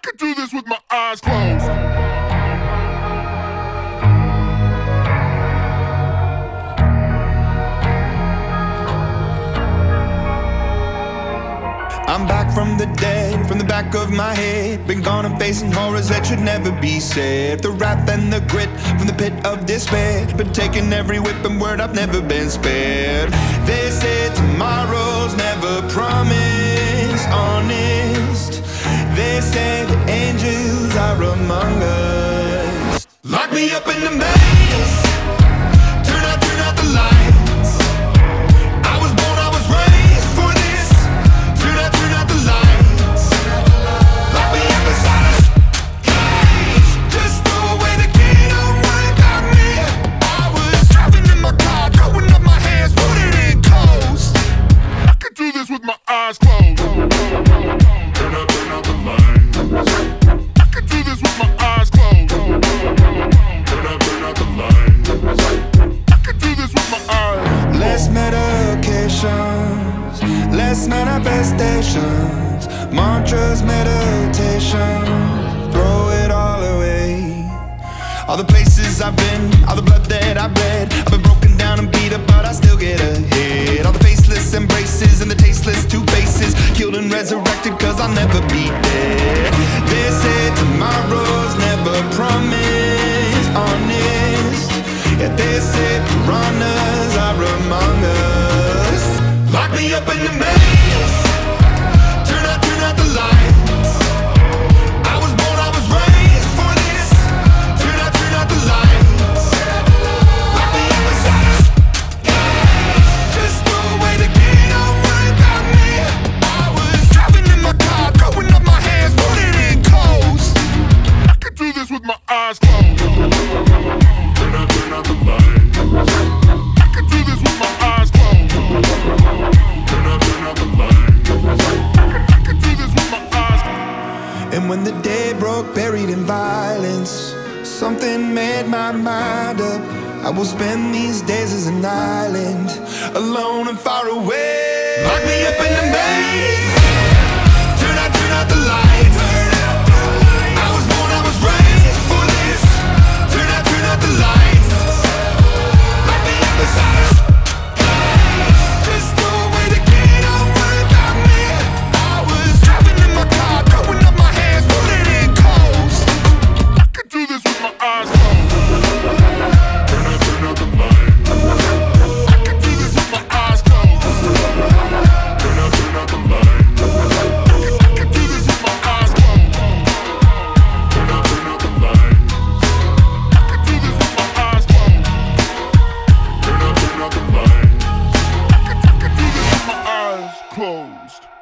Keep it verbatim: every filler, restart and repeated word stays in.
could do this with my eyes closed. I'm back from the dead, from the back of my head. Been gone and facing horrors that should never be said. The wrath and the grit from the pit of despair. Been taking every whip and word, I've never been spared. They say tomorrow's never promised, honest. They say the angels are among us. Lock me up in the maze, turn out, turn out the lights. I was born, I was raised for this. Turn out, turn out the lights. Lock me up inside a cage. Just throw away the key, don't worry about me. I was driving in my car, throwing up my hands, put it in coast. I could do this with my eyes closed. Turn out, turn out the lights. I could do this with my eyes closed. Turn out, turn out the lights. I could do this with my eyes. Less medications, less manifestations, mantras, meditation, throw it all away. All the places I've been, all the blood that I've bled, I've been broken down and beat up, but I still get ahead. All the faceless embraces and the tasteless two faces, killed and resurrected cause I'll never be dead. They say tomorrow's never promised, honest. Yeah, they say piranhas are among us. Lock me up in the maze, turn out, turn out the lights. I was born, I was raised for this. Turn out, turn out the lights. Lock me up inside a cage. Just throw away the key, don't worry about me. I was driving in my car, throwing up my hands, put it in coast. I could do this with my eyes closed. Turn out, turn out the lights. I could do this with my eyes closed. Turn out, turn out the lights. I could do this with my eyes closed. And when the day broke, buried in violence, something made my mind up. I will spend these days as an island, alone and far away. Lock me up in the maze, turn out, turn out the lights. I was born, I was raised for this. Turn out, turn out the lights. Lock me up inside a cage. Just throw away the key, don't worry about me. I was driving in my car, throwing up my hands, put it in coast. I could do this with my eyes closed. Turn out, turn out the lights. I could do this with my eyes closed. Turn out, turn out the lights. I could do this with my eyes closed. Turn out, turn out the lights. I could do this with my eyes closed. Turn out, turn out the lights. I could do this with my eyes closed.